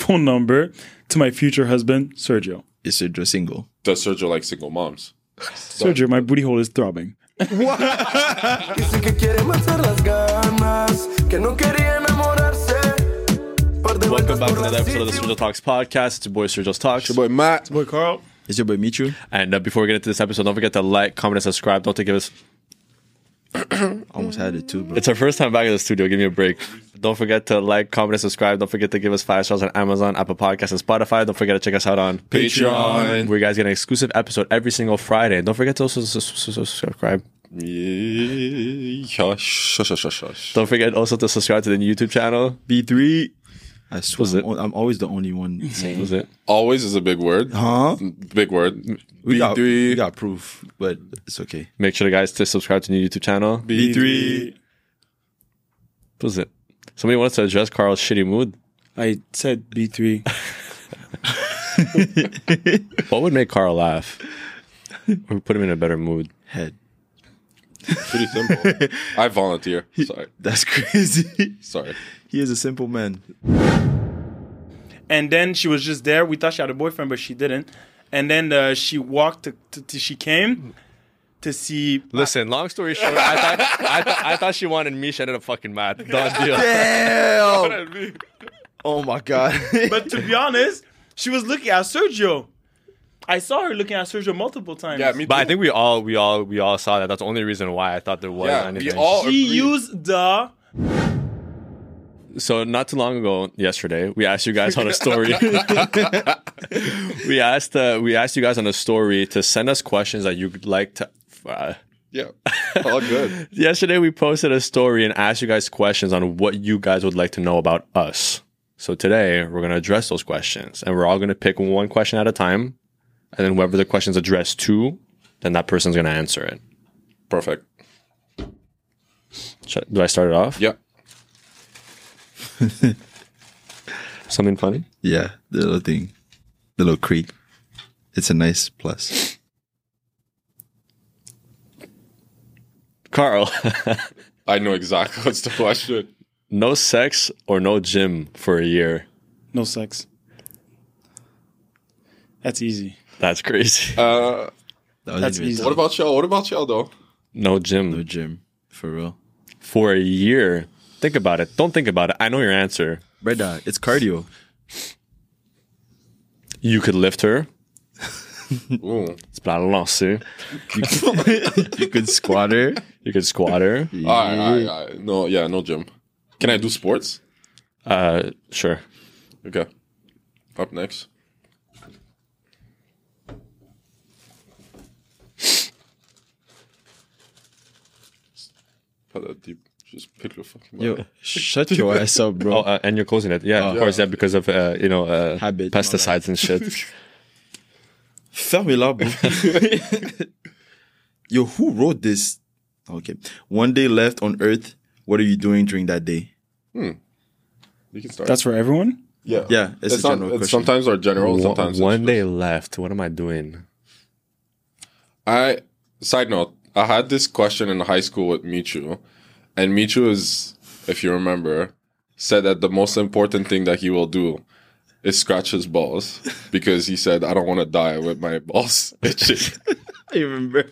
phone number to my future husband, Sergio. Is Sergio single? Does Sergio like single moms? Sergio, my booty hole is throbbing. Dice que quiere matar las ganas, que no quería enamorarse. Welcome back to another episode of the Sergio Talks podcast. It's your boy Sergio's Talks. Your boy Matt. Boy, Carl. It's your boy Michu. And before we get into this episode, don't forget to like, comment, and subscribe. Don't give us. Almost had it too, bro. It's our first time back in the studio. Give me a break. Don't forget to like, comment, and subscribe. Don't forget to give us 5 stars on Amazon, Apple Podcasts, and Spotify. Don't forget to check us out on Patreon. where you guys get an exclusive episode every single Friday. And don't forget to also subscribe. Shush. Don't forget also to subscribe to the YouTube channel. B3. I swear, Was it? I'm always the only one saying Was it? Always is a big word. Huh? Big word. We got B3. proof, but it's okay. Make sure, guys, to subscribe to the YouTube channel. B3. What was it? Somebody wants to address Carl's shitty mood. I said B3. What would make Carl laugh? Or put him in a better mood? Head. Pretty simple. I volunteer. Sorry. That's crazy. Sorry. He is a simple man. And then she was just there. We thought she had a boyfriend, but she didn't. And then she walked she came to see. Listen, long story short, I thought she wanted me. She ended up fucking mad. Done deal. Damn. Oh my god. But to be honest, she was looking at Sergio. I saw her looking at Sergio multiple times. Yeah, me too. But I think we all saw that. That's the only reason why I thought there was Yeah, anything. we all She agreed. used the. So not too long ago, yesterday, we asked you guys on a story. we asked you guys on a story to send us questions that you'd like to. Yeah. All good. Yesterday, we posted a story and asked you guys questions on what you guys would like to know about us. So today, we're going to address those questions, and we're all going to pick one question at a time, and then whoever the question's addressed to, then that person's going to answer it. Perfect. Do I start it off? Yeah. Something funny? Yeah, the little thing. The little creep. It's a nice plus. Carl, I know exactly what's the question. no sex or no gym for a year? No sex. That's easy. That's crazy. That's easy. What about y'all? What about y'all though? No gym No gym. For real. for a year. Think about it. Don't think about it. I know your answer. Brother, it's cardio. You could lift her. Ooh. It's pas lancer. You could squat her. You could squat her. All right. No, yeah, no gym. Can I do sports? Sure. Okay. Up next. Put that deep. Just pick your fucking mouth. Yo, shut your ass up, bro. Oh, and you're closing it. Yeah, of course. Yeah, because of Habit. pesticides and shit. Fermez-la, bro. Yo, who wrote this? Okay. One day left on Earth. What are you doing during that day? You can start. That's for everyone? yeah. Yeah, it's a general question. Sometimes are general. Sometimes it's One just- day left. What am I doing? Side note, I had this question in high school with Michu, and Michu is, if you remember, said that the most important thing that he will do is scratch his balls because he said, I don't want to die with my balls itching. I remember.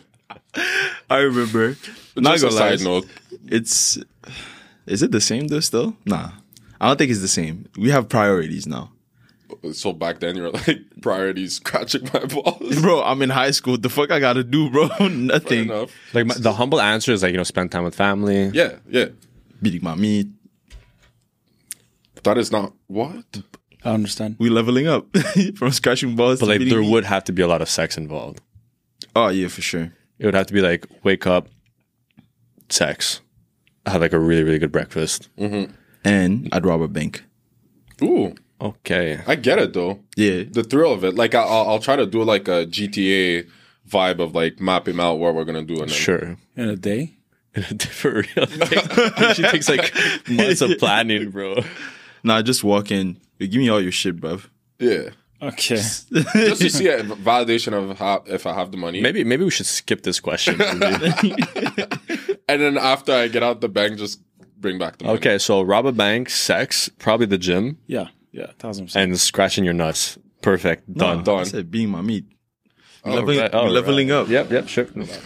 Not Just a gonna lie. side note. Is it the same though still? Nah. I don't think it's the same. We have priorities now. So back then, you were like, priorities scratching my balls. Bro, I'm in high school. The fuck I gotta do, bro? Fair Nothing. enough. Like the humble answer is like spend time with family. Yeah. Beating my meat. That is not what? I understand. We leveling up from scratching balls But to like beating there meat. would have to be a lot of sex involved. Oh yeah, for sure. It would have to be like wake up, sex, have like a really really good breakfast. And I'd rob a bank. Ooh, Okay. I get it though. Yeah. The thrill of it. Like I'll try to do like a GTA vibe of like mapping out what we're gonna do. And then, Sure. In a day? For real. It takes like months of planning, bro. Nah, just walk in. Yo, give me all your shit, bruv. Yeah. Okay. Just to see a validation of if I have the money. Maybe we should skip this question. And then after I get out the bank, just bring back the money. Okay, so rob a bank, sex, probably the gym. Yeah. Yeah, 1000%. And scratching your nuts. Perfect. Done. Done. I said being my meat. Oh, right. Oh, leveling up. Yep, sure.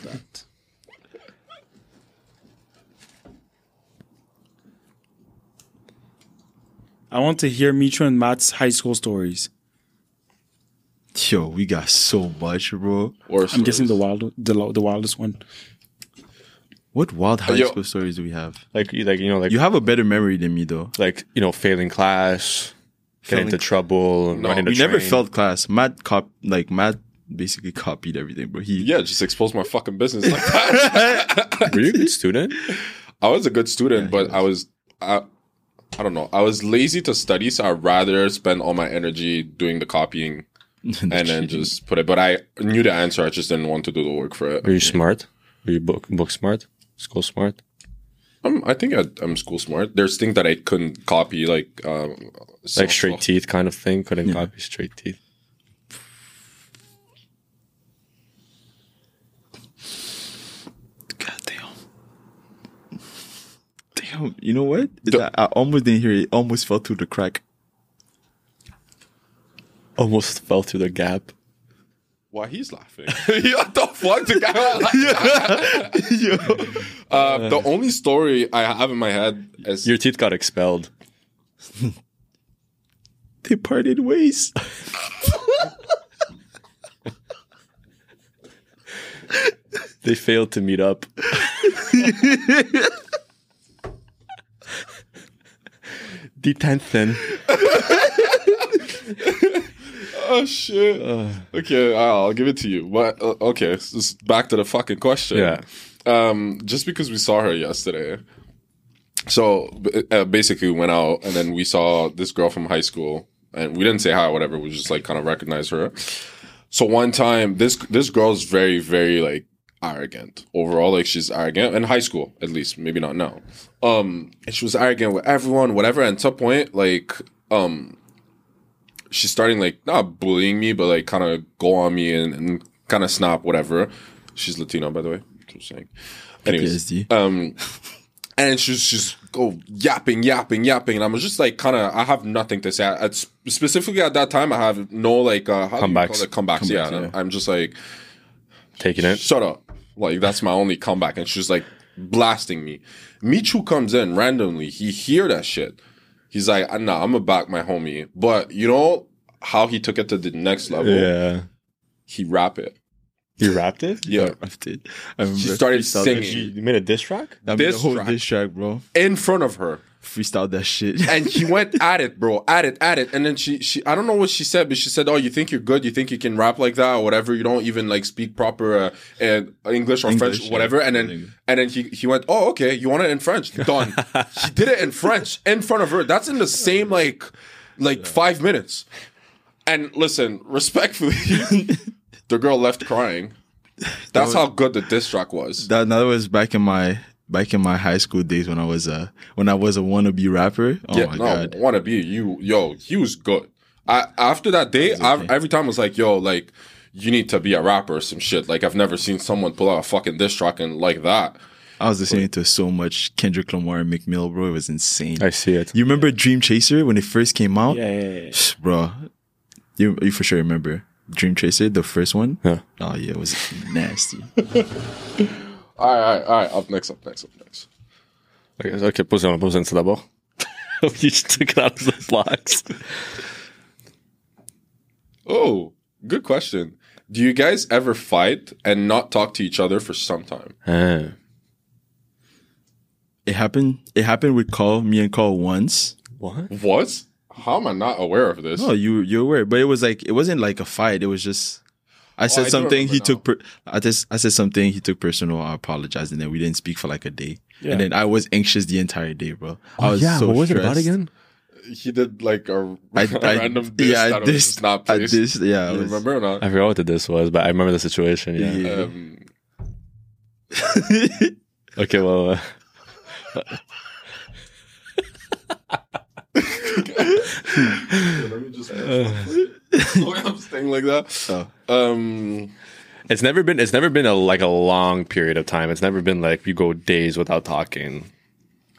I want to hear Micho and Matt's high school stories. Yo, we got so much, bro. Or I'm guessing the wildest one. What wild high Yo. school stories do we have? Like You have a better memory than me, though. failing class, getting into trouble, No, running the We never train. felt class. Matt basically copied everything, bro. Yeah, just expose my fucking business like that. Were you a good student? I was a good student, but I don't know. I was lazy to study, so I'd rather spend all my energy doing the copying and then just put it. But I knew the answer. I just didn't want to do the work for it. Were you smart? Were you book smart? School smart? I think I'm school smart. There's things that I couldn't copy, like Like straight teeth kind of thing? Couldn't copy straight teeth? God damn. Damn, you know what? I almost didn't hear it. Almost fell through the crack. Almost fell through the gap. Why he's laughing? What the fuck? The guy the only story I have in my head is Your teeth got expelled. They parted ways. They failed to meet up. Detention. oh shit. Okay, I'll give it to you. But okay, so just back to the fucking question. Yeah. Just because we saw her yesterday. So basically, we went out and then we saw this girl from high school, and we didn't say hi or whatever. We just like kind of recognized her. So one time, this girl's very, very like arrogant overall. Like she's arrogant in high school, at least, maybe not now. And she was arrogant with everyone, whatever. And at some point, like, she's starting like not bullying me, but like kind of go on me and kind of snap, whatever. She's Latino, by the way. Just saying. Anyways, PTSD. and she's go yapping, and I'm just like kind of I have nothing to say. Specifically at that time, I have no like how do you call it? Comebacks. Yeah, I'm just like Taking it. shut up. Like that's my only comeback, and she's like blasting me. Michu comes in randomly. He hear that shit. He's like, nah, I'm gonna back my homie. But you know how he took it to the next level? Yeah. He rap it. You rapped it? Yeah. I remember She started freestyled singing. that shit. You made a diss track? I mean, Diss the whole track. diss track, bro. In front of her. Freestyled that shit. And he went at it, bro. At it. And then she I don't know what she said, but she said, oh, you think you're good? You think you can rap like that or whatever? You don't even like speak proper English or French, yeah. whatever. And then he went, oh, okay, you want it in French? Done. He did it in French in front of her. That's in the same like 5 minutes. And listen, respectfully, the girl left crying. That's how good the diss track was. that was back in my high school days when I was a wannabe rapper. Oh my god. Wanna be he was good. After that day, every time I was like, yo, like you need to be a rapper or some shit. Like I've never seen someone pull out a fucking diss track and like that. I was listening to so much Kendrick Lamar and Meek Mill, bro. It was insane. I see it. You remember Dream Chaser when it first came out? Yeah. Bro. You for sure remember Dream Chaser, the first one? Yeah. Oh yeah, it was nasty. All right. Up next. Ok, pose ça d'abord. You just took it out of the box. Oh, good question. Do you guys ever fight and not talk to each other for some time? It happened with me and Carl once. What? What? How am I not aware of this? No, you're aware, but it wasn't like a fight. It was just I said I do something. He remember took. I said something. He took personal. I apologized, and then we didn't speak for like a day. Yeah. And then I was anxious the entire day, bro. I was so what was it stressed. about again? He did like a I random diss yeah, that I was just not I placed. dissed. Yeah, You remember or not? I forgot what the diss was, but I remember the situation. Yeah. Okay, well. Let me just I'm staying like that. It's never been a long period of time. It's never been like you go days without talking.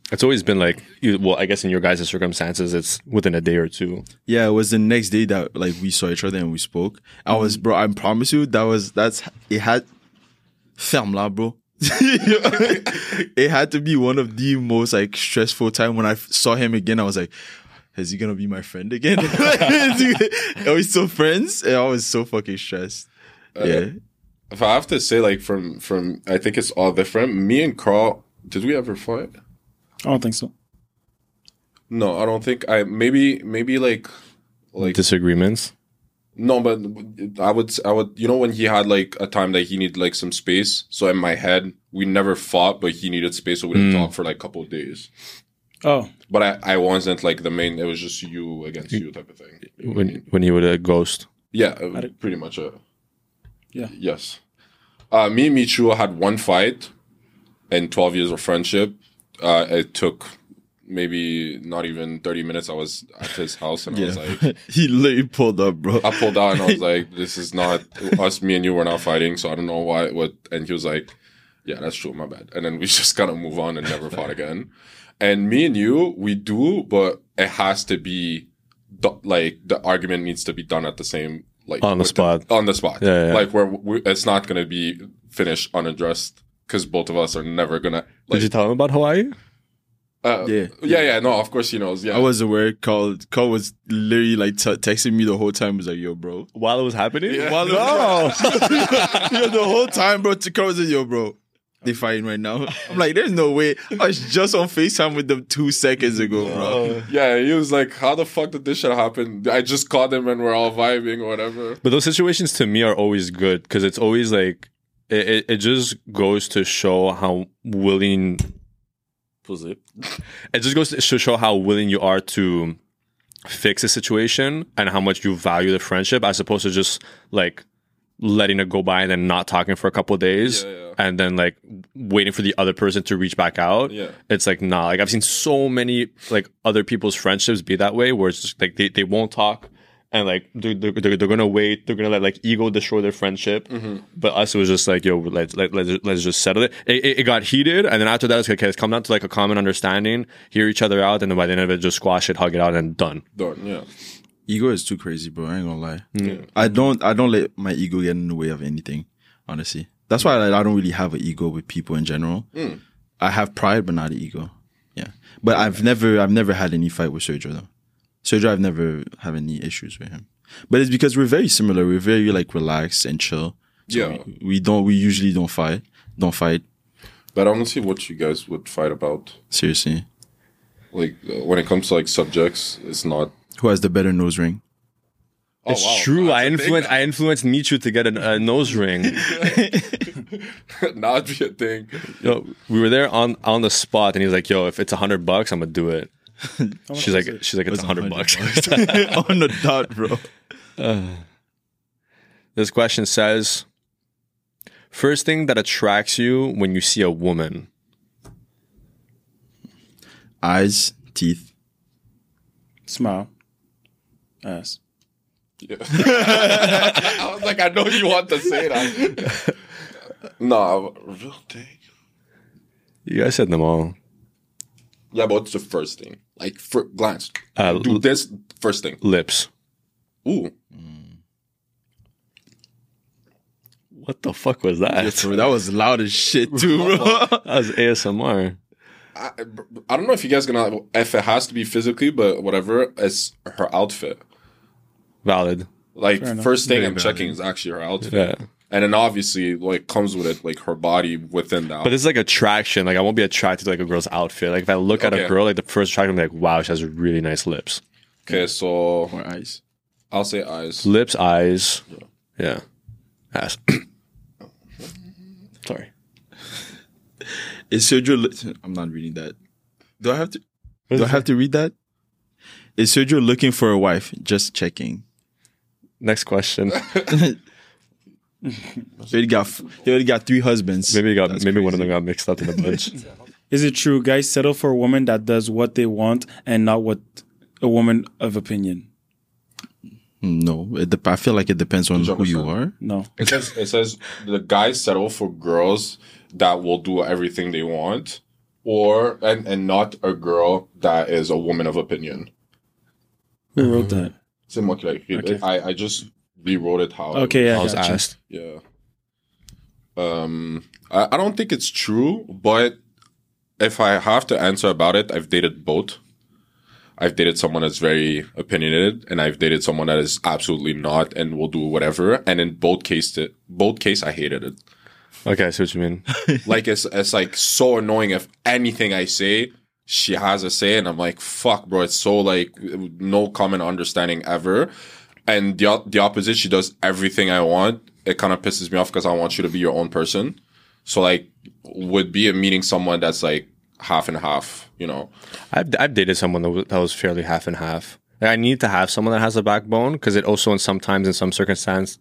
It's always been like, well, I guess in your guys' circumstances, it's within a day or two. Yeah, it was the next day that like we saw each other and we spoke. Bro, I promise you, it had ferme là, bro. It had to be one of the most like stressful time when I saw him again. I was like, is he gonna be my friend again? Are we still friends? And I was so fucking stressed. Yeah. If I have to say, like from I think it's all different. Me and Carl, did we ever fight? I don't think so. No, I don't think. Maybe like Disagreements. no, but I would you know when he had like a time that he needed like some space. So in my head, we never fought, but he needed space, so we didn't talk for like a couple of days. Oh, But I wasn't like the main. It was just you against you type of thing. You know what I mean? When he would ghost. Yeah, pretty much. yeah. Yes. Me and Michu had one fight in 12 years of friendship. It took maybe not even 30 minutes. I was at his house and I was like, He literally pulled up, bro. I pulled out and I was like, this is not us, me and you were not fighting. So I don't know what. And he was like, yeah, that's true. My bad. And then we just kind of move on and never fought again. And me and you, we do, but it has to be like the argument needs to be done at the same, like On the spot. on the spot. Yeah. Like where it's not going to be finished unaddressed because both of us are never going to. Did you tell him about Hawaii? Yeah. No, of course he knows. Yeah. I was aware. Carl was literally like texting me the whole time. He was like, yo, bro. While it was happening? Yeah. While No. yeah, the whole time, bro. Carl was like, yo, bro. They fighting right now. I'm like, there's no way. I was just on FaceTime with them 2 seconds ago, bro. Yeah, he was like, how the fuck did this shit happen? I just called him and we're all vibing or whatever. But those situations to me are always good because it's always like, it just goes to show how willing. It just goes to show how willing you are to fix a situation and how much you value the friendship as opposed to just like letting it go by and then not talking for a couple of days and then like waiting for the other person to reach back out. Yeah. It's like, nah, like I've seen so many like other people's friendships be that way where it's just like they won't talk and like they're gonna wait, they're gonna let like ego destroy their friendship. But us, it was just like, yo, let's just settle it. It got heated, and then after that it's like, okay, let's come down to like a common understanding, hear each other out, and then by the end of it just squash it, hug it out, and done. Done, yeah. Ego is too crazy, bro. I ain't gonna lie. Yeah. I don't let my ego get in the way of anything, honestly. That's why I don't really have an ego with people in general. I have pride, but not an ego. Yeah. But I've never had any fight with Sergio though. Sergio, I've never had any issues with him. But it's because we're very similar. We're very like relaxed and chill. So Yeah. We usually don't fight. But I don't see what you guys would fight about. Seriously. Like when it comes to like subjects, it's not. Who has the better nose ring? Oh, It's wow, true. that's a thing I influenced Michu to get a nose ring. now. That'd be a thing. Yo, we were there on the spot, and he was like, "Yo, if it's $100, I'm gonna do it." She's like, it's $100. On the dot, bro. This question says, first thing that attracts you when you see a woman. Eyes, teeth. Smile. Ass. Yeah. I was like, I know you want to say that. No, real thing. You guys said them all. Yeah, but what's the first thing? Like, for glance. Uh, Do this first thing. Lips. Ooh. What the fuck was that? Yeah, bro, that was loud as shit too, bro. That was ASMR. I don't know if you guys gonna, if it has to be physically, but whatever, it's her outfit. Valid. Like, first thing Very I'm valid. checking is actually her outfit. Yeah. And then obviously, like, comes with it, like, her body within that. But it's like attraction. Like I won't be attracted to like a girl's outfit. Like if I look at a Okay. girl, like the first attraction, I'm like, wow, she has really nice lips. Okay, so Or eyes. I'll say eyes. Lips, eyes. Yeah. Ass. Sorry. Is Sergio? I'm not reading that. Do I have to? Do I have to read that? Is Sergio looking for a wife? Just checking. Next question. He already got 3 husbands. Maybe That's one of crazy. them got mixed up in a bunch. Is it true guys settle for a woman that does what they want and not what a woman of opinion? No, I feel like it depends on who you 100%. are. No. It says the guys settle for girls that will do everything they want, or and not a girl that is a woman of opinion. Who wrote that? C'est moi qui l'ai écrit. Okay. I just rewrote it how Okay, yeah, I was gotcha. asked. Yeah. I don't think it's true, but if I have to answer about it, I've dated both. I've dated someone that's very opinionated, and I've dated someone that is absolutely not and will do whatever. And in both case, I hated it. Okay, I see what you mean. Like it's like so annoying. If anything I say, she has a say, and I'm like, fuck, bro. It's so like no common understanding ever. And the opposite, she does everything I want. It kind of pisses me off because I want you to be your own person. So like, would be meeting someone that's like half and half, you know. I've dated someone that was fairly half and half. Like, I need to have someone that has a backbone because it also in some circumstances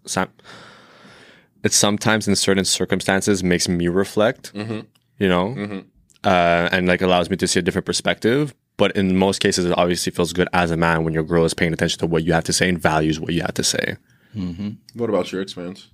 makes me reflect, you know, and like allows me to see a different perspective. But in most cases, it obviously feels good as a man when your girl is paying attention to what you have to say and values what you have to say. What about your experience?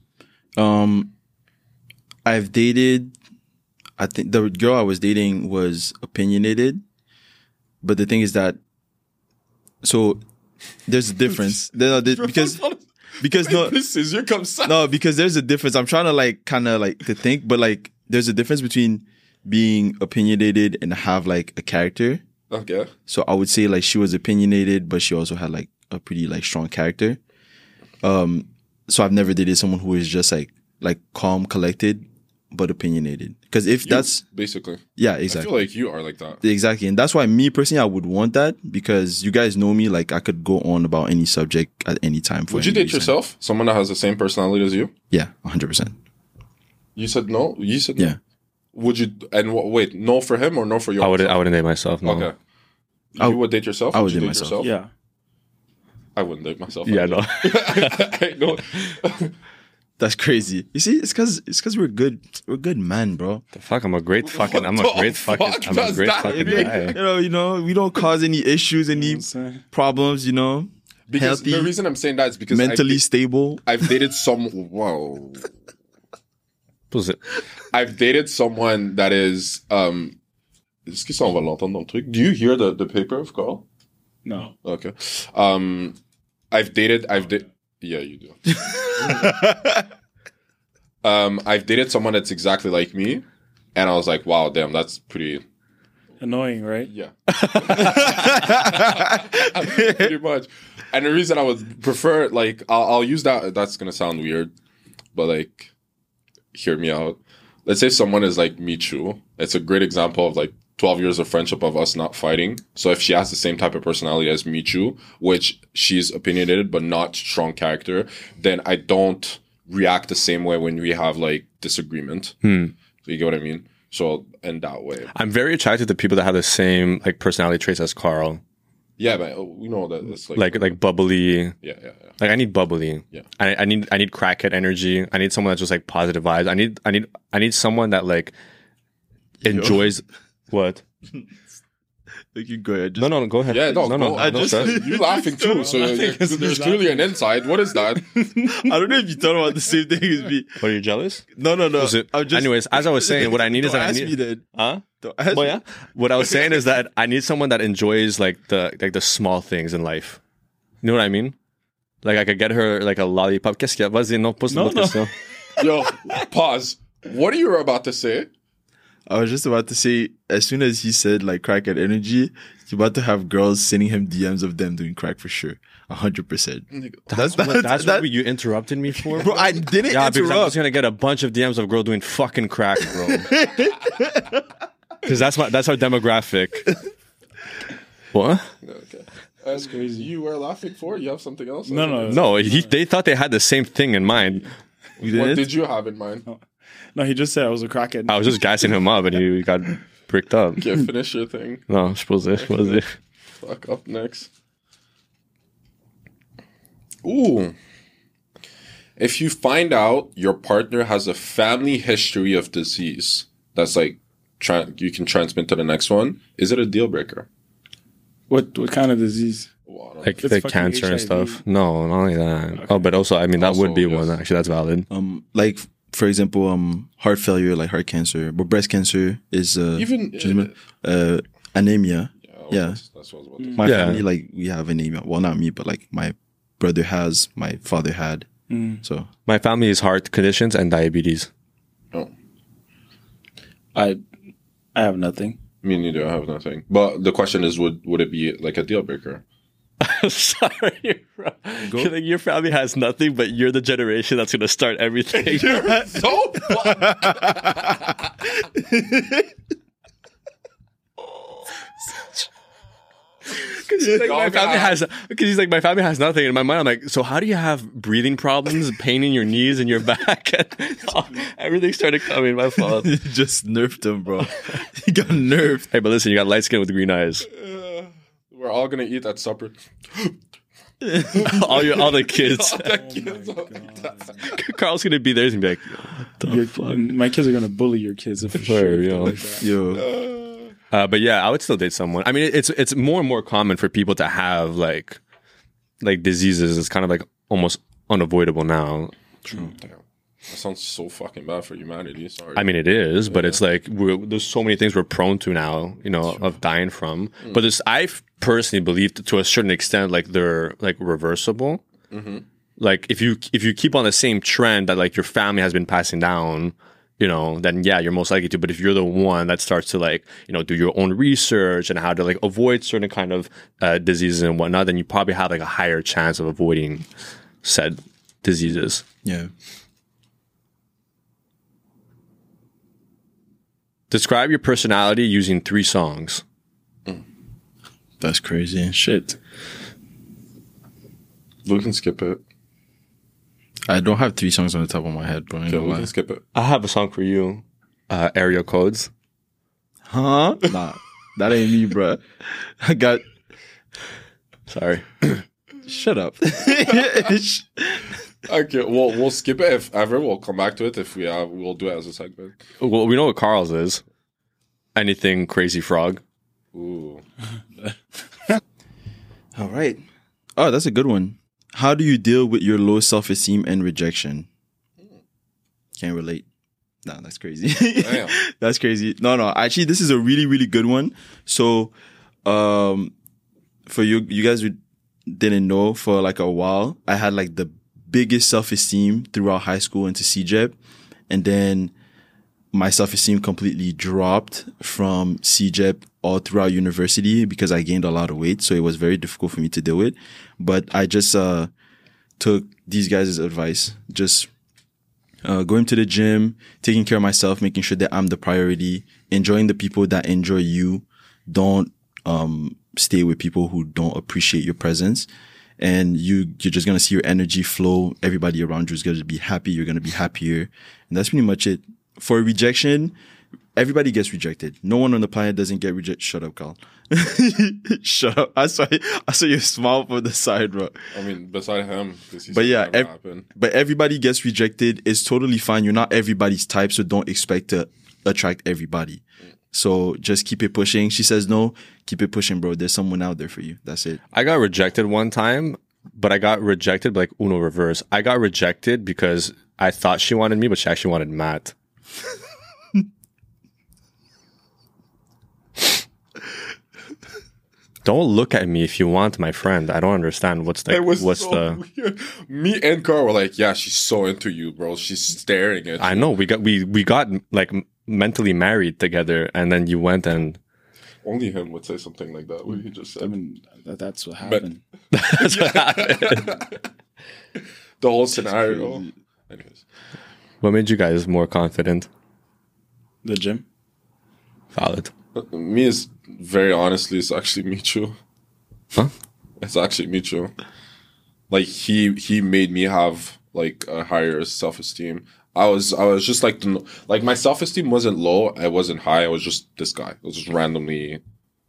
I've dated, I think the girl I was dating was opinionated, but the thing is that, so there's a difference. because no, This is your comme ça. no, because there's a difference. I'm trying to like kind of like to think, but like there's a difference between being opinionated and have like a character. Okay. So I would say like she was opinionated, but she also had like a pretty like strong character. So I've never dated someone who is just like calm, collected, but opinionated. Because if that's Basically. yeah, I exactly. feel like you are like that. Exactly. And that's why me personally, I would want that because you guys know me. Like I could go on about any subject at any time. Would you date yourself? Someone that has the same personality as you? Yeah, 100%. You said no? You said no? Yeah. Would you, and wait, no for him or no for your I wouldn't date myself. No. Okay. You would date yourself? I would you date myself. Yeah. I wouldn't date myself. Yeah, no. I know. That's crazy. You see, it's because we're good men, bro. The fuck, I'm a great fucking does that mean? You know, we don't cause any issues, any problems. You know, Because healthy, the reason I'm saying that is because mentally stable. I've dated some. Whoa. Was it? I've dated someone that is. Est-ce que ça on va l'entendre dans le truc? Do you hear the paper of Carl? No. Okay. I've dated. Yeah, you do. I've dated someone that's exactly like me, and I was like, wow, damn, that's pretty. Annoying, right? Yeah. Pretty much. And the reason I would prefer, like, I'll use that. That's gonna sound weird, but like, hear me out. Let's say someone is like Michu. It's a great example of like 12 years of friendship of us not fighting. So if she has the same type of personality as Michu, which she's opinionated but not strong character, then I don't react the same way when we have like disagreement. So you get what I mean? So in that way. I'm very attracted to people that have the same like personality traits as Carl. Yeah, but we know that it's like Like bubbly. yeah. Like I need bubbly. Yeah. I need crackhead energy. I need someone that's just like positive vibes. I need someone that like enjoys what? Like you go ahead. No, go ahead. Yeah, no, no, stress. you laughing too. So there's clearly an inside. What is that? I don't know if you thought about the same thing as me. What, are you jealous? No. Was it- I'm just, anyways, as I was saying, what I need is don't that I ask need- me then. Huh? Don't ask Well, me. yeah. What I was saying is that I need someone that enjoys like the small things in life. You know what I mean? Like I could get her like a lollipop. Qu'est-ce qu'il y a? Vas-y, non, pose No, l'autre question. Yo, pause. What are you about to say? I was just about to say, as soon as he said like crackhead energy, you're about to have girls sending him DMs of them doing crack for sure. 100%. That's what you interrupted me for, Bro, I didn't Yeah, because I'm interrupt. just gonna get a bunch of DMs of girl doing fucking crack, bro. Because that's our demographic. What? Okay. That's crazy. You were laughing for? You have something else? No. No, they thought they had the same thing in mind. You What didn't? did you have in mind? No, he just said I was a crackhead. I was just gassing him up, and he got bricked up. Okay, finish your thing. No, je posais. Fuck, up next. Ooh. If you find out your partner has a family history of disease, that's like you can transmit to the next one, is it a deal breaker? What kind of disease? Well, Like It's the fucking cancer and HIV. stuff. No, not only that. Oh, but also, I mean, that Also, would be yes. one. Actually, that's valid. Like for example, heart failure, like heart cancer, but breast cancer is anemia. Yeah. That's what I was about to say. My Yeah. family, like, we have anemia. Well, not me, but like my brother has, my father had. So My family is heart conditions and diabetes. Oh, I have nothing. me neither. I have nothing. But the question is, would it be like a deal breaker? Sorry, bro. You're like, your family has nothing, but you're the generation that's gonna start everything. So Because he's like, my family has nothing. In my mind, I'm like, so how do you have breathing problems, pain in your knees and your back? Everything started coming. My fault. just nerfed him, bro. He got nerfed. Hey, but listen, you got light skin with green eyes. we're all gonna eat at supper. all the kids. Oh Carl's gonna be there. He's gonna be like, My kids are gonna bully your kids if sure, yo. like that. Yo, But yeah, I would still date someone. I mean, it's more and more common for people to have like diseases. It's kind of like almost unavoidable now. Damn. That sounds so fucking bad for humanity. Sorry. I mean, it is, but it's like there's so many things we're prone to now, of dying from. But I personally believe to a certain extent, like they're like reversible. Like if you keep on the same trend that like your family has been passing down, then yeah, you're most likely to. But if you're the one that starts to like, do your own research and how to like avoid certain kind of diseases and whatnot, then you probably have like a higher chance of avoiding said diseases. yeah. Describe your personality using 3 songs. That's crazy. Shit. we can skip it. I don't have 3 songs on the top of my head, bro. I ain't Okay, gonna we lie. can skip it. I have a song for you. Area codes. Huh? Nah, that ain't me, bro. I got. Sorry. Shut up. Okay, we'll skip it if ever. We'll come back to it if we'll do it as a segment. Well, we know what Carl's is. Anything Crazy Frog. Ooh. All right. Oh, that's a good one. How do you deal with your low self-esteem and rejection? Can't relate. Nah, that's crazy. Damn. That's crazy. No. Actually, this is a really, really good one. So, for you guys who didn't know, for like a while, I had like the biggest self-esteem throughout high school into CJEP. And then my self-esteem completely dropped from CJEP all throughout university because I gained a lot of weight. So it was very difficult for me to deal with. But I just took these guys' advice. Just going to the gym, taking care of myself, making sure that I'm the priority, enjoying the people that enjoy you. Don't stay with people who don't appreciate your presence. And you're just going to see your energy flow. Everybody around you is going to be happy. You're going to be happier. And that's pretty much it. For rejection, everybody gets rejected. No one on the planet doesn't get rejected. Shut up, Carl. Shut up. I saw you smile from the side, bro. I mean, beside him, But yeah, happen. but everybody gets rejected. It's totally fine. You're not everybody's type, so don't expect to attract everybody. So just keep it pushing. She says no, keep it pushing, bro. There's someone out there for you. That's it. I got rejected one time, but I got rejected like Uno reverse. I got rejected because I thought she wanted me, but she actually wanted Matt. Don't look at me if you want my friend. I don't understand what's It was what's so the. weird. Me and Carl were like, yeah, she's so into you, bro. She's staring at you. I know we got like mentally married together, and then you went and Only him would say something like that. What he just I said. mean, that's what happened. that's what happened. The whole scenario. Anyways. What made you guys more confident? The gym. Valid. Me is very honestly, it's actually Michu. Huh? It's actually Michu. Like he made me have like a higher self-esteem. I was just like my self-esteem wasn't low. I wasn't high. I was just this guy. I was just randomly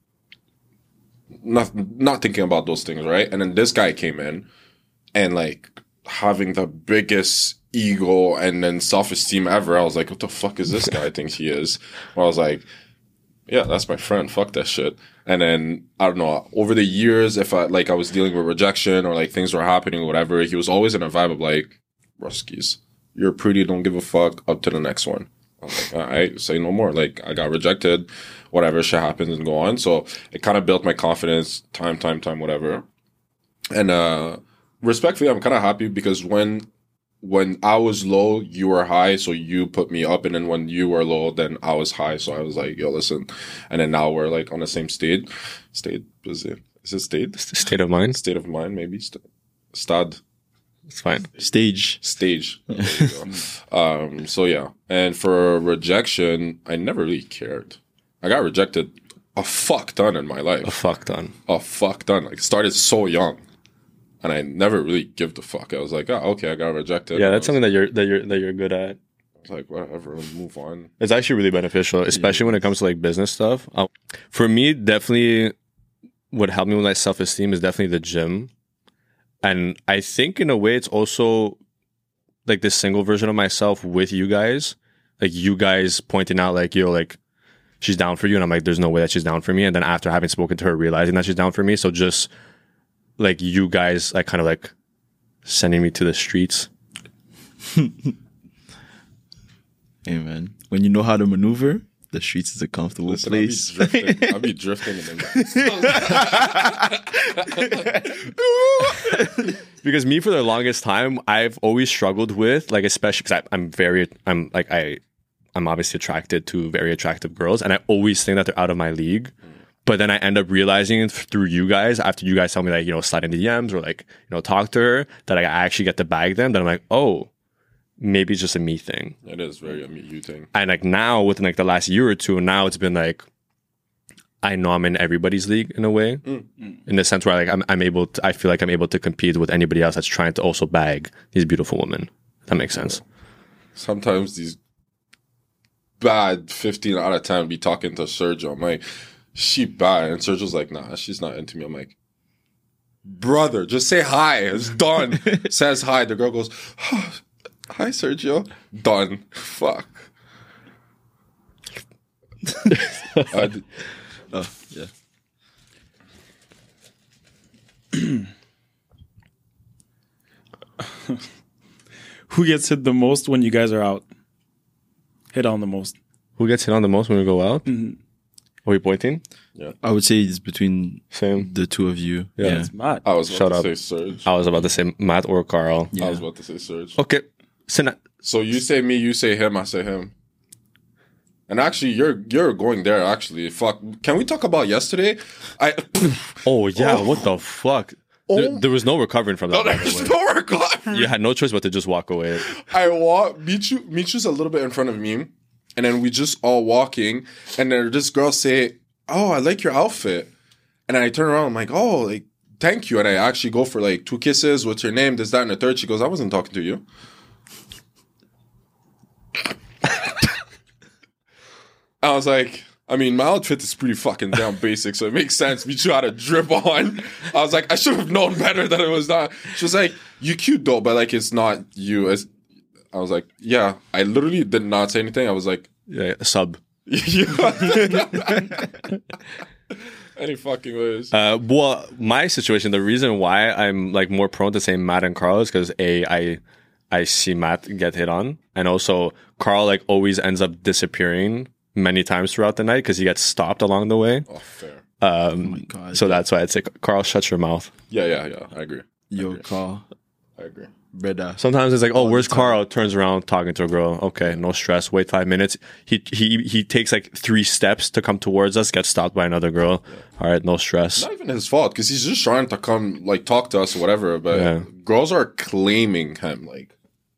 not thinking about those things, right? And then this guy came in and like having the biggest ego and then self-esteem ever. I was like, what the fuck is this guy think he is? Well, I was like, yeah, that's my friend. Fuck that shit. And then, I don't know, over the years, if I was dealing with rejection or like things were happening or whatever, he was always in a vibe of like, Ruskies, you're pretty, don't give a fuck, up to the next one. I was like, all right, say no more. Like, I got rejected, whatever shit happens and go on. So it kind of built my confidence, time, whatever. And respectfully, I'm kind of happy because when I was low, you were high, so you put me up. And then when you were low, then I was high. So I was like, yo, listen. And then now we're like on the same state. State, is it state? State of mind. State of mind, maybe. Stad. It's fine. Stage. There you go. So yeah. And for rejection, I never really cared. I got rejected a fuck ton in my life. A fuck ton. Like, it started so young. And I never really give the fuck. I was like, oh, okay, I got rejected. Yeah, that's something that you're good at. I was like, whatever, move on. It's actually really beneficial, especially when it comes to like business stuff. For me, definitely what helped me with my self-esteem is definitely the gym. And I think in a way it's also like this single version of myself with you guys. Like you guys pointing out like, yo, like she's down for you. And I'm like, there's no way that she's down for me. And then after having spoken to her, realizing that she's down for me. So just like you guys, like kind of like sending me to the streets. Hey man, when you know how to maneuver, the streets is a comfortable Listen, place. I'll be drifting in Because me, for the longest time, I've always struggled with like, especially because I'm obviously attracted to very attractive girls, and I always think that they're out of my league. But then I end up realizing through you guys, after you guys tell me like, you know, slide into DMs or like, you know, talk to her, that I actually get to bag them. Then I'm like, oh, maybe it's just a me thing. It is very a me you thing. And like now within like the last year or two, now it's been like, I know I'm in everybody's league in a way, in the sense where like I feel like I'm able to compete with anybody else that's trying to also bag these beautiful women. That makes sense. Sometimes these bad 15 out of 10 be talking to Sergio. I'm like, she bad. And Sergio's like, nah, she's not into me. I'm like, brother, just say hi. It's done. Says hi. The girl goes, oh, hi, Sergio. Done. Fuck. Yeah. Who gets hit the most when you guys are out? Hit on the most. Who gets hit on the most when we go out? Are we pointing? I would say it's between Same. the two of you. Yeah. It's mad. I was Shut about up. to say Serge. I was about to say Matt or Carl. I was about to say Serge. Okay. So you say me, you say him, I say him. And actually, you're going there. Actually, fuck. Can we talk about yesterday? Oh yeah, what the fuck? There was no recovering from that. by the There's way. no recovery. You had no choice but to just walk away. I walk. Michu's a little bit in front of me, and then we just all walking, and then this girl say, "Oh, I like your outfit," and then I turn around. I'm like, "Oh, like thank you," and I actually go for like 2 kisses. What's your name? This, that, and the third. She goes, "I wasn't talking to you." I was like, I mean, my outfit is pretty fucking damn basic, so it makes sense. Michu had a drip on. I was like, I should have known better that it was not. She was like, you cute though, but like, it's not you. I was like, yeah. I literally did not say anything. I was like, Yeah, sub. any fucking ways. Well, my situation, the reason why I'm like more prone to saying Matt and Carl is because I see Matt get hit on, and also Carl like always ends up disappearing many times throughout the night because he gets stopped along the way. Oh, fair. Oh my god. So that's why I'd say, Carl, shut your mouth. Yeah. I agree. Yo, Carl. I agree. Brother. Sometimes it's like, oh, where's Carl? Turns around, talking to a girl. Okay, no stress. Wait 5 minutes. He takes like 3 steps to come towards us, gets stopped by another girl. All right, no stress. Not even his fault because he's just trying to come like talk to us or whatever. But Yeah. girls are claiming him like,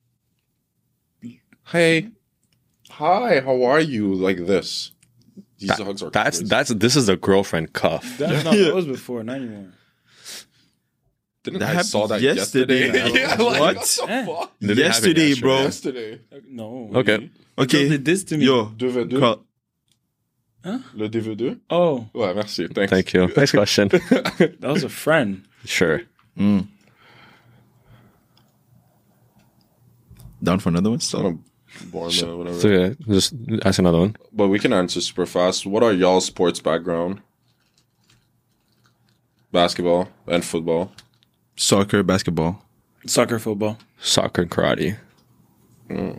"Hey, hi, how are you?" Like this. These hugs are crazy. This is a girlfriend cuff. That's not those before, not anymore. Didn't That I saw that happened yesterday? yesterday. Yeah, like, What? what the Eh. fuck? Did it happen Yesterday, yesterday? bro. Yesterday. No. Okay. Okay. Girl did this to me. Yo, DVD. Carl. Le DVD? Oh, Ouais, merci. Thanks. Thank you. Next question. that was a friend. Sure. Down for another one? I'm a born man or whatever. So yeah, just ask another one. But we can answer super fast. What are y'all's sports background? Basketball and football. Soccer, basketball. Soccer, football. Soccer and karate. Oh,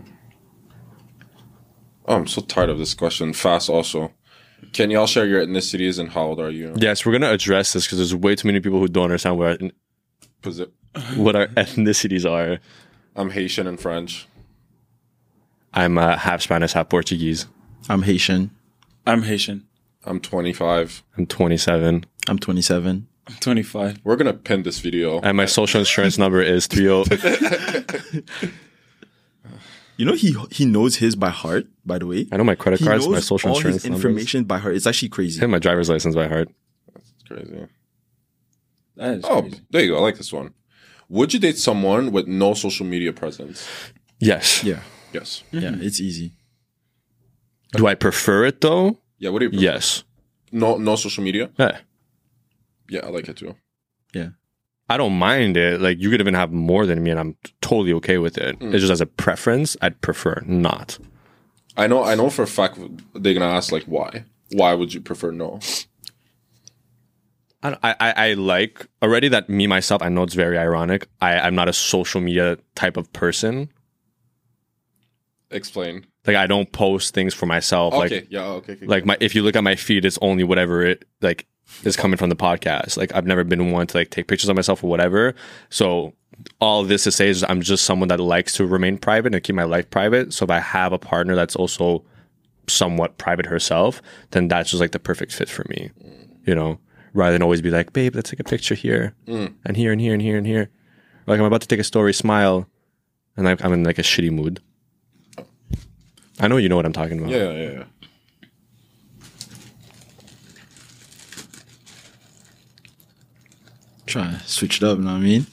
I'm so tired of this question. Fast also. Can y'all share your ethnicities and how old are you? Yes, we're gonna address this because there's way too many people who don't understand what our ethnicities are. I'm Haitian and French. I'm half Spanish, half Portuguese. I'm Haitian. I'm Haitian. I'm 25. I'm 27. I'm 27. I'm 25. We're gonna pin this video. And my social insurance number is 30. You know, he knows his by heart, by the way. I know my credit He cards, my knows social all insurance his numbers. information by heart. It's actually crazy. And my driver's license by heart. It's crazy. That is Oh, crazy. there you go. I like this one. Would you date someone with no social media presence? Yes. Yeah. Yes. Yeah, it's easy. Do I prefer it though? Yeah. What do you? Prefer? Yes. No social media. Yeah. Yeah, I like it too. Yeah. I don't mind it. Like, you could even have more than me, and I'm totally okay with it. It's just as a preference, I'd prefer not. I know for a fact they're gonna ask like why. Why would you prefer no? I like already that me myself. I know it's very ironic. I'm not a social media type of person. Explain. Like, I don't post things for myself. Okay. Like, Yeah. Okay. like if you look at my feed, it's only whatever it like is coming from the podcast. Like, I've never been one to like take pictures of myself or whatever. So all this to say is I'm just someone that likes to remain private and keep my life private. So if I have a partner that's also somewhat private herself, then that's just like the perfect fit for me. You know, rather than always be like, babe, let's take a picture here and here and here and here and here. Like, I'm about to take a story, smile, and like I'm in like a shitty mood. I know you know what I'm talking about. Yeah. Try to switch it up, you know what I mean?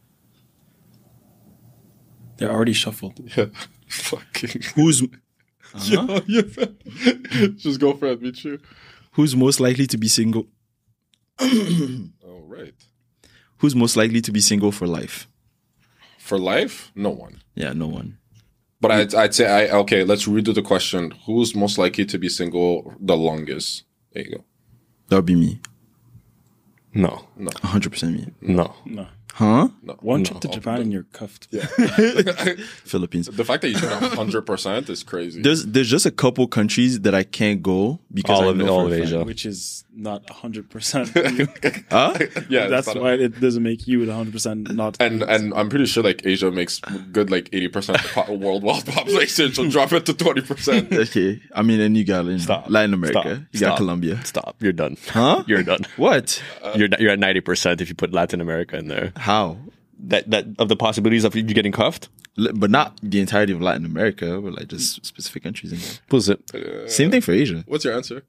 They're already shuffled. Yeah. Fucking. Who's Yeah. Just go for it, meet you. who's most likely to be single? Oh, right. Who's most likely to be single for life? For life, no one. Yeah, no one. But I'd say okay. Let's redo the question. Who's most likely to be single the longest? There you go. That would be me. No. 100% me. No. No. Huh? One trip to Japan and you're cuffed. Yeah. Philippines. The fact that you said 100% is crazy. There's just a couple countries that I can't go because All I of know all for of a fact. Asia. Which is not 100%. Huh? Yeah, That's it's not why it doesn't make you 100% not. And I'm pretty sure like Asia makes good like 80% of the worldwide population, so drop it to 20%. Okay. I mean, then you got Latin America. You got Stop. Colombia. Stop. You're done. Huh? You're done. What? You're at 90% if you put Latin America in there. How? That of the possibilities of you getting cuffed? But not the entirety of Latin America, but like just specific countries in there. Was it? Same thing for Asia. What's your answer?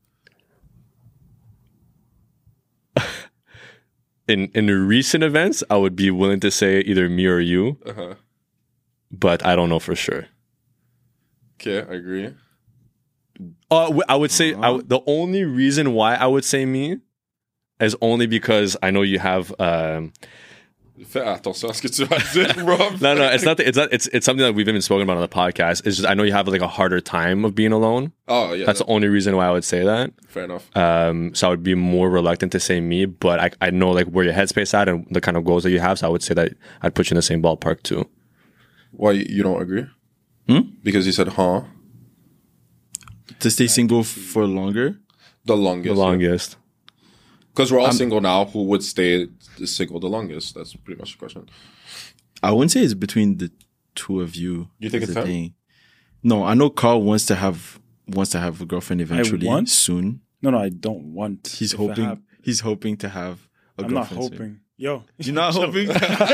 In recent events, I would be willing to say either me or you, but I don't know for sure. Okay, I agree. I would say the only reason why I would say me is only because I know you have. Fais attention à ce que tu vas dire, Rob. No, it's something that we've even spoken about on the podcast. It's just I know you have like a harder time of being alone. Oh, yeah. That's the only reason why I would say that. Fair enough. So I would be more reluctant to say me, but I know like where your headspace at and the kind of goals that you have. So I would say that I'd put you in the same ballpark too. Why you don't agree? Because you said, To stay single for longer? The longest. The longest. Because we're all single now. Who would stay single the longest? That's pretty much the question. I wouldn't say it's between the two of you. You think is it's the him? thing. No, I know Carl wants to have a girlfriend eventually. want? Soon. No, I don't want. He's If I hoping. have- He's hoping to have a I'm not girlfriend. soon. hoping. Yo. You're not hoping.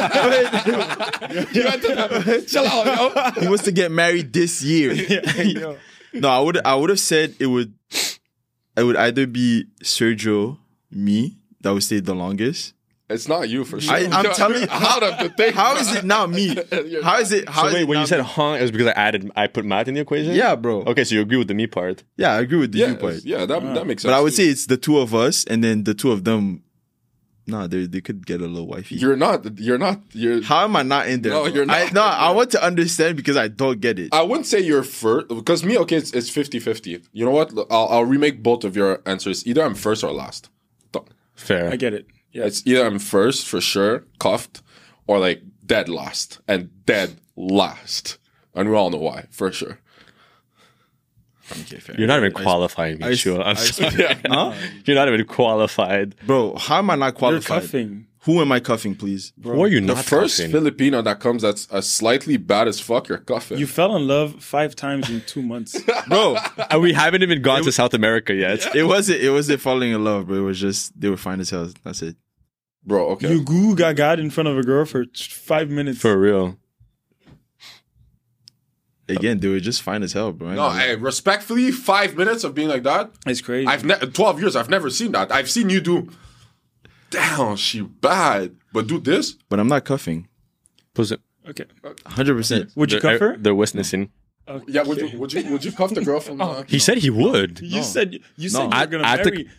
Chill out, yo. He wants to get married this year. Yo. No, I would have said it would either be Sergio, me, that would stay the longest. It's not you for sure. I'm telling you, out of the thing. How is it now me? How is it? How So is wait, it when now you said me? it was because I put math in the equation? Yeah, bro. Okay, so you agree with the me part. Yeah, I agree with the Yeah, you part. yeah, that makes sense. But I would too. say it's the two of us, and then the two of them. Nah, they could get a little wifey. you're not. How am I not in there? No, bro? you're not. I want to understand because I don't get it. I wouldn't say you're first because me. Okay, it's 50-50. You know what? I'll remake both of your answers. Either I'm first or last. Done. Fair. I get it. Yeah. It's either I'm first for sure, cuffed, or like dead last and dead last. And we all know why, for sure. Okay, fair. You're not even qualified, I- Michu. I'm I- sorry. Huh? You're not even qualified. Bro, how am I not You're qualified? cuffing. Who am I cuffing, please? Who are you The not first cuffing? Filipino that comes that's slightly bad as fuck, you're cuffing. You fell in love 5 times in 2 months. Bro, And we haven't even gone to South America yet. it wasn't falling in love, bro. It was just they were fine as hell. That's it. Bro, okay. You goo gaga in front of a girl for 5 minutes. For real. Again, they were just fine as hell, bro. No, hey, respectfully, 5 minutes of being like that. It's crazy. 12 years, I've never seen that. I've seen you do. Damn, she bad, but do this. But I'm not cuffing. Was it? okay. 100%. Would you cuff her? They're witnessing. Yeah, would you cuff the girl from? He said he would. You said you were At- gonna at the- marry.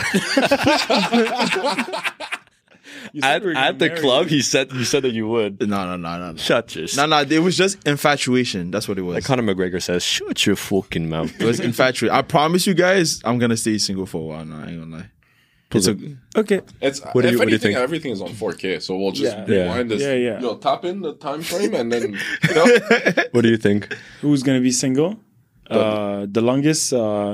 You said we were gonna At the marry. club, he said that you would. No. Shut your. No, it was just infatuation. That's what it was. Like Conor McGregor says, shut your fucking mouth. It was infatuation. I promise you guys, I'm gonna stay single for a while now. I ain't gonna lie. It's a, Okay. It's What do if you anything, think? everything is on 4K, so we'll just Yeah. rewind this. Yeah. Yo, tap in the time frame and then you know. What do you think? Who's gonna be single? The longest.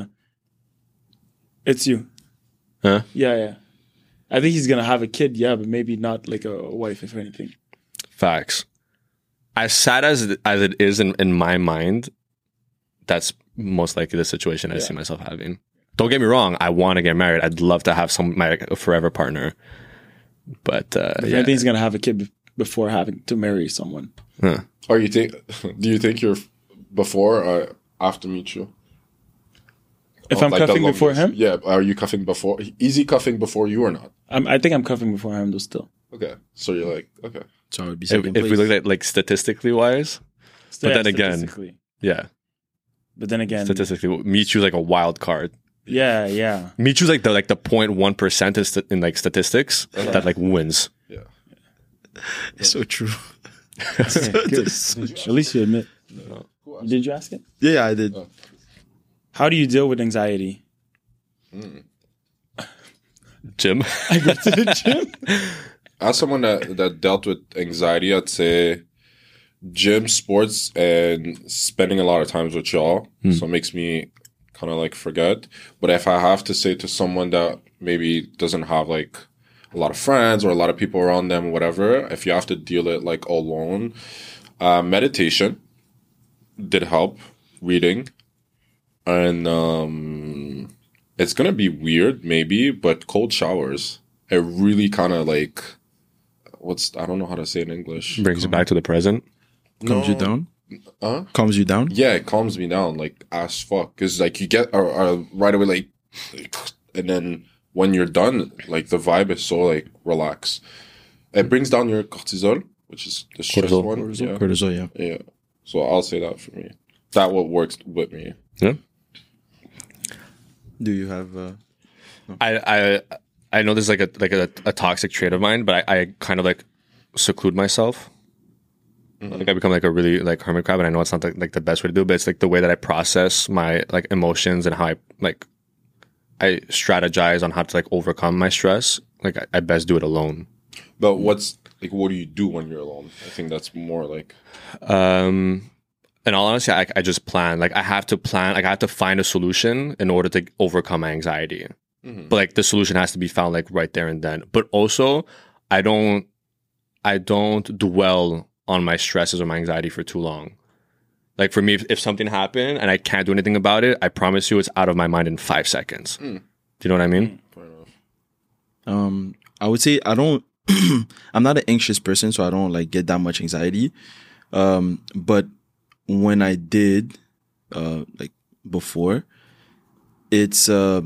It's you. Huh? Yeah. I think he's gonna have a kid. Yeah, but maybe not like a wife, if anything. Facts. As sad as it is in my mind, that's most likely the situation I see myself having. Don't get me wrong. I want to get married. I'd love to have my forever partner. But If anything, he's gonna have a kid before having to marry someone. Or you think? Do you think you're before or after Michu? If I'm Like the cuffing before longest. him, Yeah. Are you cuffing before? Easy cuffing before you or not? I think I'm cuffing before him though. Still, Okay. So you're like, okay. so it'd be if second we place. look at like statistically wise, Yeah, then again- statistically. yeah, But then again, statistically, Michu's like a wild card. yeah. Michu's like the 0.1% in like statistics that like wins. Yeah. It's so true. At least you admit. Did you ask it? Yeah, I did. How do you deal with anxiety? Jim, I go to the gym. As someone that dealt with anxiety, I'd say gym, sports, and spending a lot of times with y'all. So it makes me kind of like forget. But if I have to say to someone that maybe doesn't have like a lot of friends or a lot of people around them, whatever, if you have to deal it like alone, meditation did help, reading, and it's gonna be weird maybe, but cold showers. It really kind of like I don't know how to say it in English. brings it back to the present. Calms you down? Huh? Calms you down? Yeah, it calms me down like as fuck. Cause like you get right away like, and then when you're done, like the vibe is so like relaxed. It brings down your cortisol, which is the stress Cortisol. one. Cortisol, yeah. Yeah. So I'll say that for me. That what works with me. Yeah. Do you have I know this is like a toxic trait of mine, but I kind of like seclude myself. I think I become like a really like hermit crab, and I know it's not like the best way to do it, but it's like the way that I process my like emotions and how I strategize on how to like overcome my stress. Like I best do it alone. But what do you do when you're alone? I think that's more like In all honesty, I just plan. Like I have to plan. Like I have to find a solution in order to overcome my anxiety. But like the solution has to be found like right there and then. But also, I don't dwell on my stresses or my anxiety for too long. Like for me, if something happened and I can't do anything about it, I promise you it's out of my mind in 5 seconds. Do you know what I mean? I would say I don't I'm not an anxious person, so I don't like get that much anxiety. But when I did like before, it's a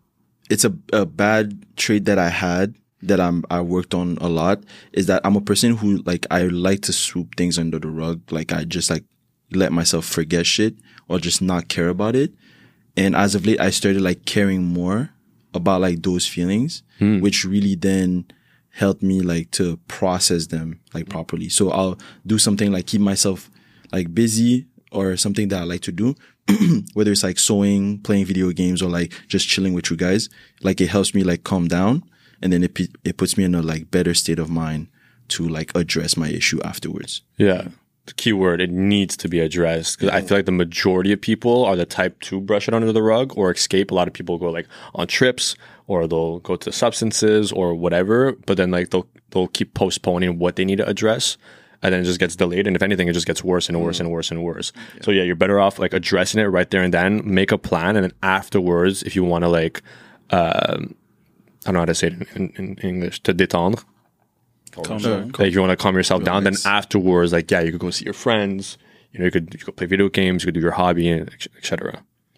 bad trait that I had that I worked on a lot, is that I'm a person who like I like to sweep things under the rug. Like I just like let myself forget shit or just not care about it. And as of late, I started like caring more about like those feelings, which really then helped me like to process them like properly. So I'll do something like keep myself like busy or something that I like to do, whether it's like sewing, playing video games, or like just chilling with you guys. Like it helps me like calm down, and then it puts me in a like better state of mind to like address my issue afterwards. Yeah. keyword, it needs to be addressed, because I feel like the majority of people are the type to brush it under the rug or escape. A lot of people go like on trips, or they'll go to substances or whatever, but then like they'll keep postponing what they need to address, and then it just gets delayed. And if anything, it just gets worse and worse and worse and worse. So yeah, you're better off like addressing it right there and then, make a plan, and then afterwards, if you want to like, I don't know how to say it in English, te détendre. Like, if you want to calm yourself down, then afterwards, like, yeah, you could go see your friends. You know, you could play video games, you could do your hobby, etc.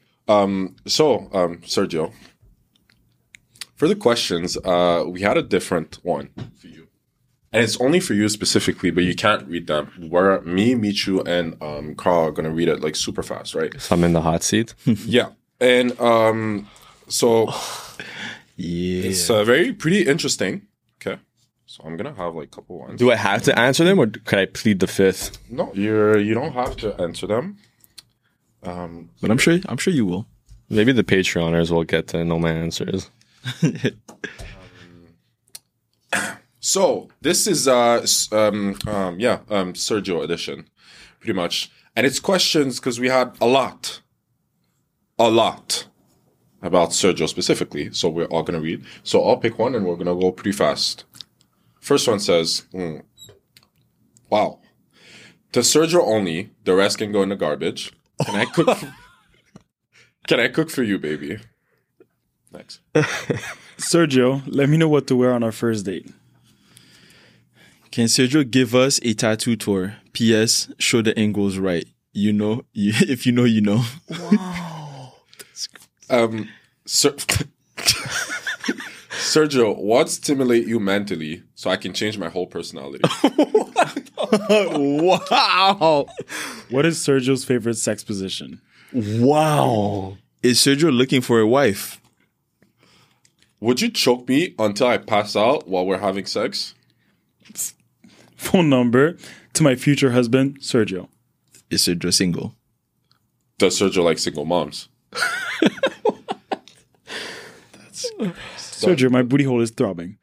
Sergio, for the questions, we had a different one for you, and it's only for you specifically, but you can't read them. Where me, Michu, and Carl are gonna read it like super fast, right? So I'm in the hot seat. Yeah, and it's very pretty interesting. Okay. So I'm gonna have like a couple ones. Do I have to answer them, or could I plead the fifth? No, you don't have to answer them. But I'm sure you will. Maybe the Patreoners will get to know my answers. So this is Sergio edition, pretty much, and it's questions because we had a lot about Sergio specifically. So we're all gonna read. So I'll pick one, and we're gonna go pretty fast. First one says, wow. To Sergio only, the rest can go in the garbage. Can I cook? Can I cook for you, baby? Next. Sergio, let me know what to wear on our first date. Can Sergio give us a tattoo tour? P.S. Show the angles right. You know, if you know, you know. Wow. Sergio, what stimulate you mentally so I can change my whole personality? Wow. What is Sergio's favorite sex position? Wow. Is Sergio looking for a wife? Would you choke me until I pass out while we're having sex? Phone number to my future husband, Sergio. Is Sergio single? Does Sergio like single moms? Sergio, my booty hole is throbbing.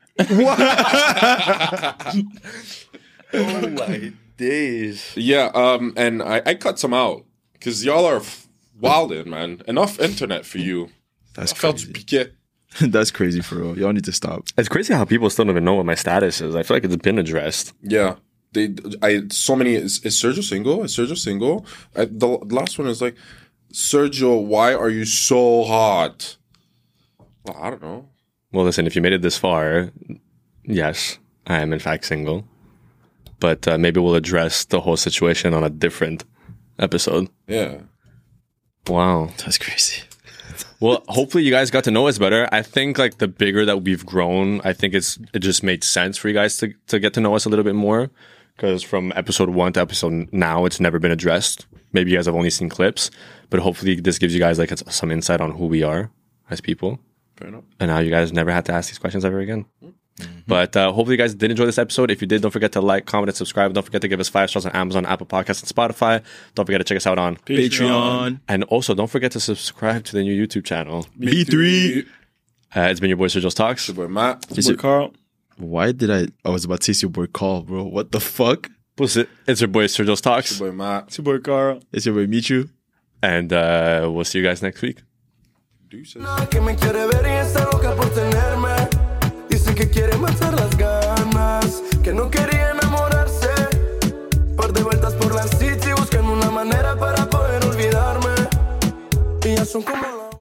Oh my days. Yeah, and I cut some out because y'all are wildin', man. Enough internet for you. That's I felt crazy. piqué. That's crazy for real. Y'all need to stop. It's crazy how people still don't even know what my status is. I feel like it's been addressed. Yeah. So many. Is Sergio single? Is Sergio single? The last one is like, Sergio, why are you so hot? Well, I don't know. Well, listen, if you made it this far, yes, I am in fact single. But maybe we'll address the whole situation on a different episode. Yeah. Wow. That's crazy. Well, hopefully you guys got to know us better. I think like the bigger that we've grown, I think it just made sense for you guys to get to know us a little bit more. Because from episode 1 to episode now, it's never been addressed. Maybe you guys have only seen clips, but hopefully this gives you guys like some insight on who we are as people. Fair enough. And now you guys never have to ask these questions ever again. Mm-hmm. But hopefully you guys did enjoy this episode. If you did, don't forget to like, comment, and subscribe. Don't forget to give us 5 stars on Amazon, Apple Podcasts, and Spotify. Don't forget to check us out on Patreon. And also, don't forget to subscribe to the new YouTube channel. B3. It's been your boy Sergio's Talks. Your boy Matt. It's your Carl. Why did I was about to say it's your boy Carl, bro. What the fuck? It's your boy Sergio's Talks. Your boy Matt. It's your boy Carl. It's your boy Michu. And we'll see you guys next week. Deuces. Que me quiere ver y